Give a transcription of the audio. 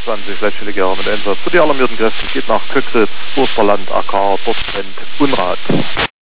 20 lächerliche Jahre mit Einsatz. Für die alarmierten Kräfte geht nach Köckritz, Osterland, AK, Dortmund, Unrat.